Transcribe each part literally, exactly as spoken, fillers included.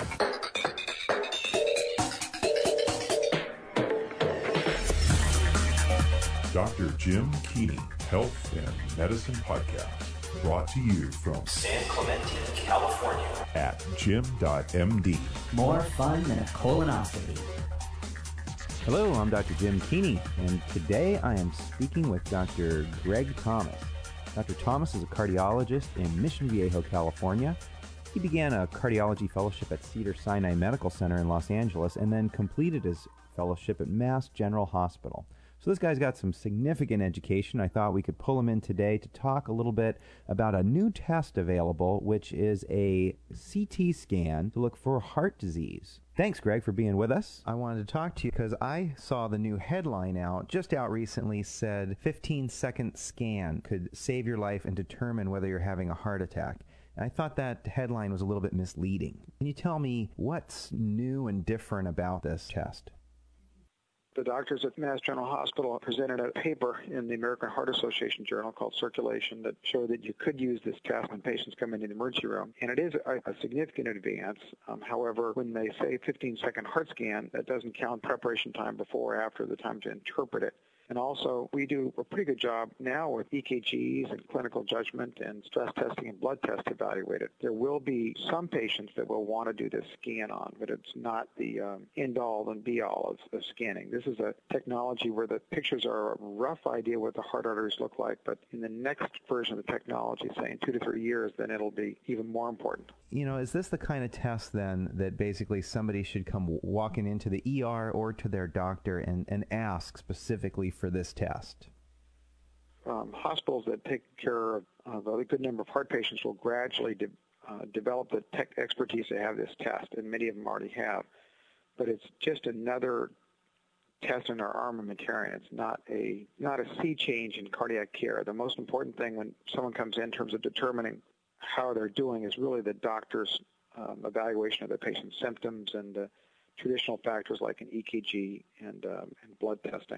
Doctor Jim Keeney, Health and Medicine Podcast, brought to you from San Clemente, California at jim dot m d. More fun than a colonoscopy. Hello, I'm Doctor Jim Keeney, and today I am speaking with Doctor Greg Thomas. Doctor Thomas is a cardiologist in Mission Viejo, California. He began a cardiology fellowship at Cedars-Sinai Medical Center in Los Angeles and then completed his fellowship at Mass General Hospital. So this guy's got some significant education. I thought we could pull him in today to talk a little bit about a new test available, which is a C T scan to look for heart disease. Thanks, Greg, for being with us. I wanted to talk to you because I saw the new headline out, just out recently, said fifteen second scan could save your life and determine whether you're having a heart attack. And I thought that headline was a little bit misleading. Can you tell me what's new and different about this test? The doctors at Mass General Hospital presented a paper in the American Heart Association journal called Circulation that showed that you could use this test when patients come into the emergency room. And it is a, a significant advance. Um, however, when they say fifteen second heart scan, that doesn't count preparation time before or after the time to interpret it. And also, we do a pretty good job now with E K Gs and clinical judgment and stress testing and blood tests evaluated. There will be some patients that will want to do this scan on, but it's not the um, end-all and be-all of, of scanning. This is a technology where the pictures are a rough idea what the heart arteries look like, but in the next version of the technology, say in two to three years, then it'll be even more important. You know, is this the kind of test then that basically somebody should come walking into the E R or to their doctor and, and ask specifically for this test? Um, hospitals that take care of, of a good number of heart patients will gradually de- uh, develop the tech expertise to have this test, and many of them already have. But it's just another test in our armamentarium. It's not a not a sea change in cardiac care. The most important thing when someone comes in, in terms of determining how they're doing is really the doctor's um, evaluation of the patient's symptoms and uh, traditional factors like an E K G and, um, and blood testing.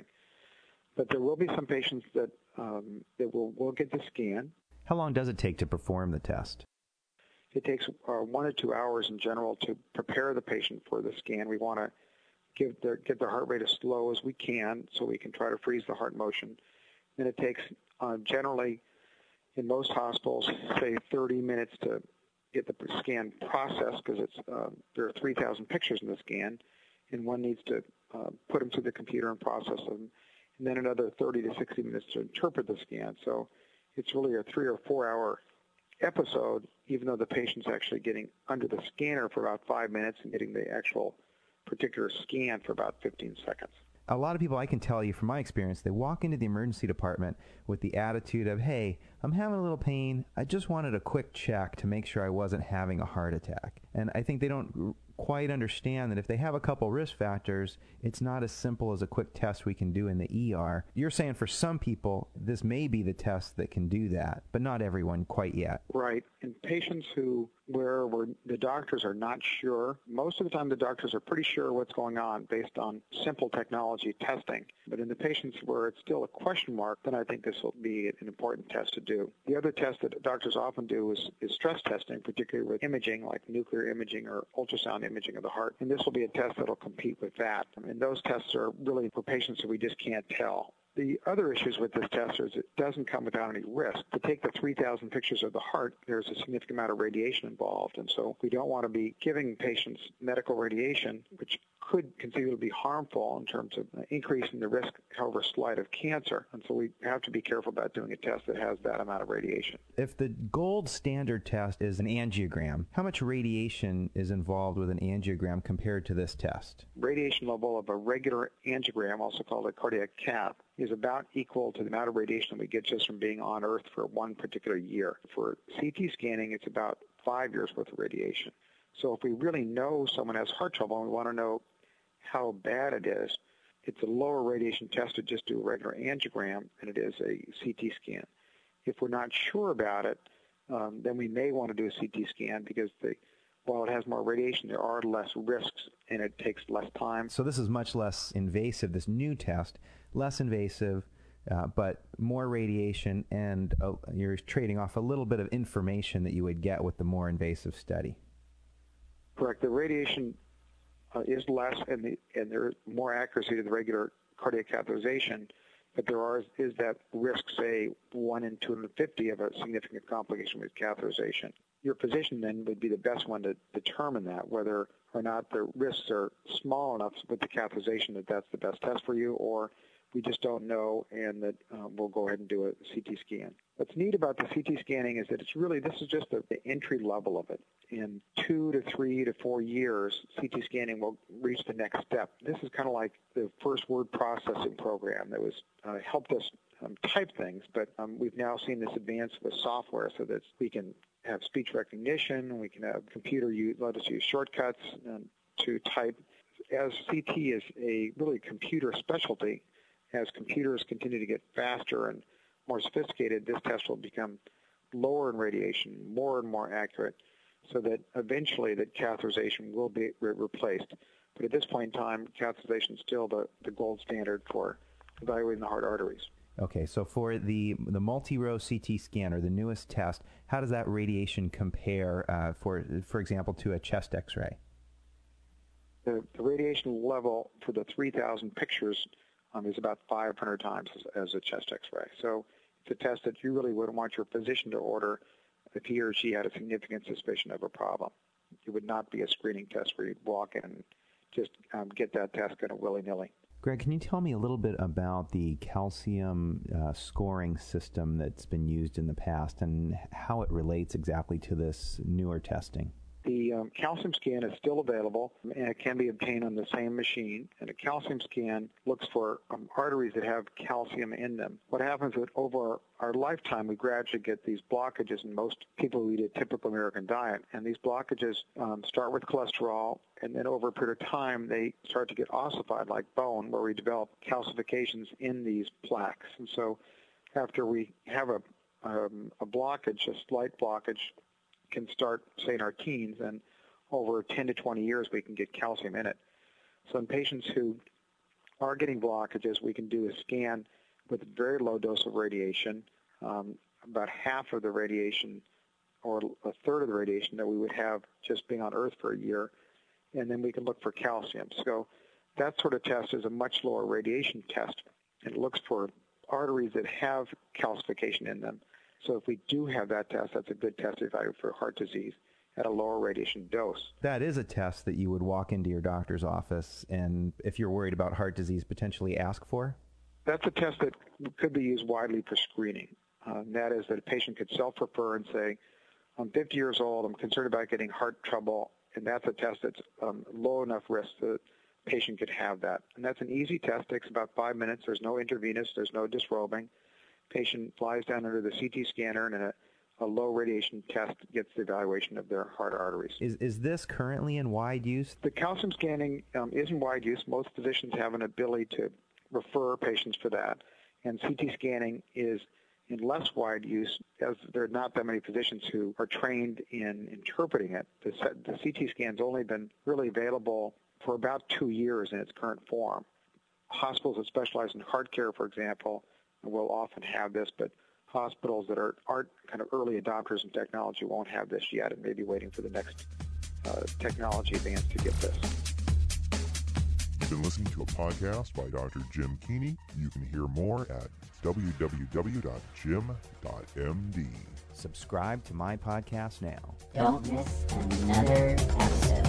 But there will be some patients that um, that will, will get the scan. How long does it take to perform the test? It takes uh, one or two hours in general to prepare the patient for the scan. We want to give their, get their heart rate as slow as we can so we can try to freeze the heart motion. Then it takes uh, generally, in most hospitals, say thirty minutes to get the scan processed because it's uh, there are three thousand pictures in the scan, and one needs to uh, put them through the computer and process them. And then another thirty to sixty minutes to interpret the scan. So it's really a three or four hour episode, even though the patient's actually getting under the scanner for about five minutes and getting the actual particular scan for about fifteen seconds. A lot of people, I can tell you from my experience, they walk into the emergency department with the attitude of, hey, I'm having a little pain. I just wanted a quick check to make sure I wasn't having a heart attack. And I think they don't quite understand that if they have a couple risk factors, it's not as simple as a quick test we can do in the E R. You're saying for some people, this may be the test that can do that, but not everyone quite yet. Right. In patients who where where the doctors are not sure, most of the time the doctors are pretty sure what's going on based on simple technology testing. But in the patients where it's still a question mark, then I think this will be an important test to do. The other test that doctors often do is, is stress testing, particularly with imaging like nuclear imaging or ultrasound imaging of the heart. And this will be a test that will compete with that. And those tests are really for patients that we just can't tell. The other issues with this test is it doesn't come without any risk. To take the three thousand pictures of the heart, there's a significant amount of radiation involved, and so we don't want to be giving patients medical radiation, which could conceivably be harmful in terms of increasing the risk, however slight, of cancer. And so we have to be careful about doing a test that has that amount of radiation. If the gold standard test is an angiogram, how much radiation is involved with an angiogram compared to this test? Radiation level of a regular angiogram, also called a cardiac cath, is about equal to the amount of radiation that we get just from being on Earth for one particular year. For C T scanning, it's about five years worth of radiation. So if we really know someone has heart trouble and we want to know how bad it is, it's a lower radiation test to just do a regular angiogram than it is a C T scan. If we're not sure about it, um, then we may want to do a C T scan because the, while it has more radiation, there are less risks and it takes less time. So this is much less invasive, this new test, less invasive, uh, but more radiation, and uh, you're trading off a little bit of information that you would get with the more invasive study. Correct. The radiation uh, is less, and, the, and there's more accuracy to the regular cardiac catheterization, but there are, is that risk, say, one in two hundred fifty of a significant complication with catheterization. Your physician then would be the best one to determine that, whether or not the risks are small enough with the catheterization that that's the best test for you, or we just don't know, and that um, we'll go ahead and do a C T scan. What's neat about the C T scanning is that it's really, this is just the, the entry level of it. In two to three to four years, C T scanning will reach the next step. This is kind of like the first word processing program that was uh, helped us um, type things, but um, we've now seen this advance with software so that we can have speech recognition, we can have computer use, let us use shortcuts um, to type. As C T is a really computer specialty, as computers continue to get faster and more sophisticated, this test will become lower in radiation, more and more accurate, so that eventually that catheterization will be re- replaced. But at this point in time, catheterization is still the, the gold standard for evaluating the heart arteries. Okay, so for the the multi-row C T scanner, the newest test, how does that radiation compare, uh, for for example, to a chest X-ray? The, the radiation level for the three thousand pictures um, is about five hundred times as, as a chest X-ray. So it's a test that you really wouldn't want your physician to order if he or she had a significant suspicion of a problem. It would not be a screening test where you'd walk in and just um, get that test kind of willy-nilly. Greg, can you tell me a little bit about the calcium uh, scoring system that's been used in the past and how it relates exactly to this newer testing? The um, calcium scan is still available, and it can be obtained on the same machine. And a calcium scan looks for um, arteries that have calcium in them. What happens is that over our lifetime, we gradually get these blockages in most people who eat a typical American diet. And these blockages um, start with cholesterol, and then over a period of time, they start to get ossified like bone, where we develop calcifications in these plaques. And so after we have a, um, a blockage, a slight blockage, can start, say, in our teens, and over ten to twenty years, we can get calcium in it. So in patients who are getting blockages, we can do a scan with a very low dose of radiation, um, about half of the radiation or a third of the radiation that we would have just being on Earth for a year, and then we can look for calcium. So that sort of test is a much lower radiation test. It looks for arteries that have calcification in them. So if we do have that test, that's a good test to evaluate for heart disease at a lower radiation dose. That is a test that you would walk into your doctor's office and, if you're worried about heart disease, potentially ask for? That's a test that could be used widely for screening. Uh, that is that a patient could self-refer and say, I'm fifty years old, I'm concerned about getting heart trouble, and that's a test that's um, low enough risk that a patient could have that. And that's an easy test, takes about five minutes. There's no intravenous, there's no disrobing. Patient flies down under the C T scanner, and a, a low radiation test gets the evaluation of their heart arteries. Is is this currently in wide use? The calcium scanning um, is in wide use. Most physicians have an ability to refer patients for that, and C T scanning is in less wide use, as there are not that many physicians who are trained in interpreting it. The, the C T scan's only been really available for about two years in its current form. Hospitals that specialize in heart care, for example, will often have this, but hospitals that are, aren't kind of early adopters in technology won't have this yet and may be waiting for the next uh, technology advance to get this. You've been listening to a podcast by Doctor Jim Keeney. You can hear more at w w w dot jim dot m d. Subscribe to my podcast now. Don't miss another episode.